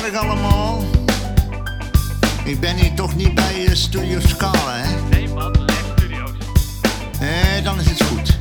Goedemiddag allemaal. Ik ben hier toch niet bij Studio Scala, hè? Nee man, Lef Studios. Dan is het goed.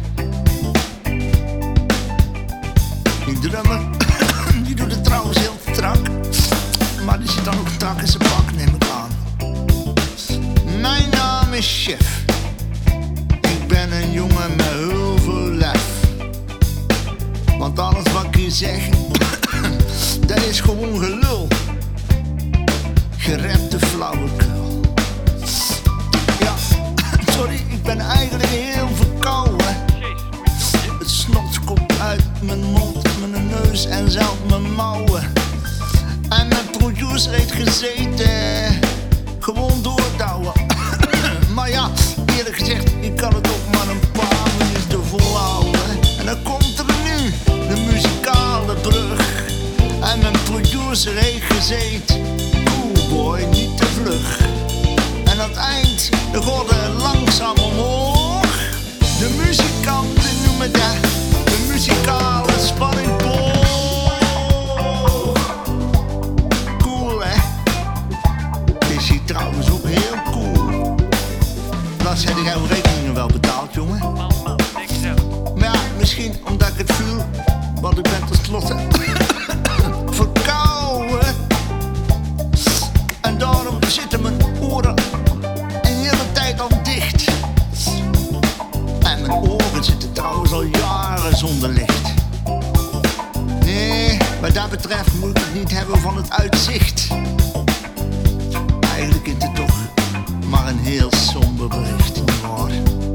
Die drummer, die doet het trouwens heel strak. Maar die zit dan ook strak in zijn pak, neem ik aan. Mijn naam is Chef. Ik ben een jongen met heel veel lef. Want alles wat ik hier zeg, dat is gewoon gelul. Gerepte flauwekul. Ja, sorry, ik ben eigenlijk heel verkouden. Het snot komt uit mijn mond, mijn neus en zelfs mijn mouwen. En mijn producer heeft gezeten, gewoon doordouwen. Maar ja, eerlijk gezegd, ik kan het ook maar een paar minuten volhouden. En dan komt er nu de muzikale brug. En mijn producer heeft gezeten, cool boy, niet te vlug. En aan het eind, de gordel langzaam omhoog. De muzikanten noemen dat de muzikale spanningboog. Cool hè? Is hij trouwens ook heel cool. Lars, heb jij uw rekeningen wel betaald, jongen? Man, niks zelf. Maar ja, misschien omdat ik het voel, want ik ben tenslotte verkouden. En daarom zitten mijn oren een hele tijd al dicht. En mijn oren zitten trouwens al jaren zonder licht. Nee, wat dat betreft moet ik het niet hebben van het uitzicht. Eigenlijk is het toch maar een heel somber bericht, nietwaar?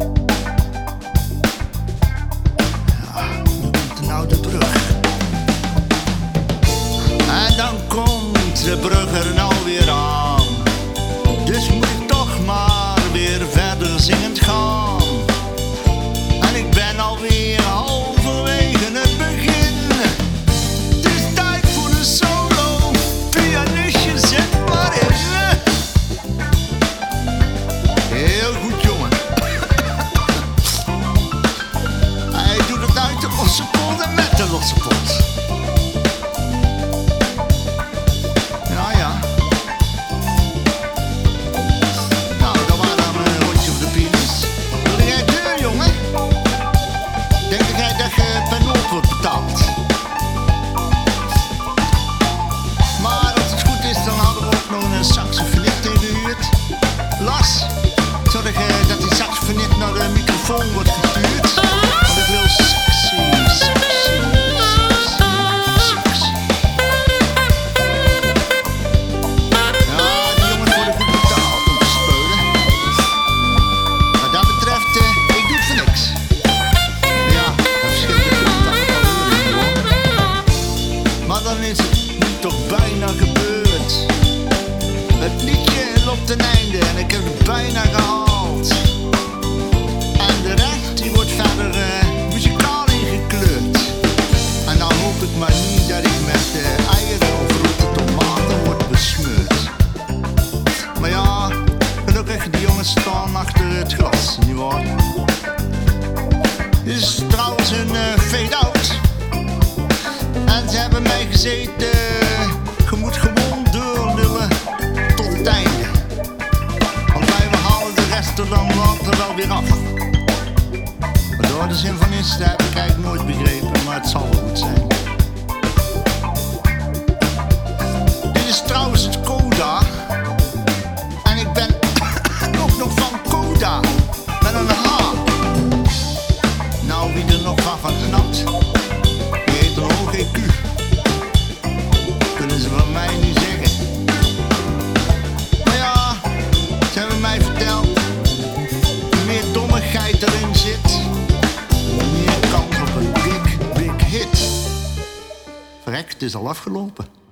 Ja, hoe komt er nou de brug? En dan komt de brug er nou weer aan. Dus moet ik toch maar weer verder zingend gaan. En ik ben alweer halverwege het begin. Het is tijd voor een solo. Pianistje, zet maar in. Heel goed, jongen. Hij doet het uit de losse pot en met de losse pot. Ja, ja. Nou, dan maar dan een rondje op de pianist. Wil jij deur, jongen? Denk jij dat je per noot wordt betaald? Maar als het goed is, dan hadden we ook nog een saxofonist ingehuurd. Lars, zorg dat die saxofonist naar de microfoon wordt gestuurd. Want ik wil sexy, sexy, sexy. Ja, die jongens worden goed betaald om te spelen. Wat dat betreft, ik doe het voor niks. Ja, dat verschilt natuurlijk wel hoor. Maar dan is het nu toch bijna gebeurd. Het liedje loopt ten einde en ik heb het bijna gehaald. En de rest die wordt verder muzikaal ingekleurd. En dan hoop ik maar niet dat ik met eieren of rotte tomaten word besmeurd. Maar ja, gelukkig die jongens staan achter het glas, nietwaar? Dit is trouwens een fade-out. En ze hebben mij gezeten, je moet gewoon doorlullen tot het einde. Want wij halen de rest er dan later wel weer af. Maar door de zin van is, dat heb ik eigenlijk nooit begrepen, maar het zal wel goed zijn. Dit is trouwens het Coda. En ik ben ook nog van Coda, met een H. Nou, wie er nog van knapt, die heet een OGQ. Kunnen ze van mij niet zeggen. Maar ja, ze hebben mij verteld, hoe meer dommigheid erin zit, hoe meer kans op een big hit. Verrek, het is al afgelopen.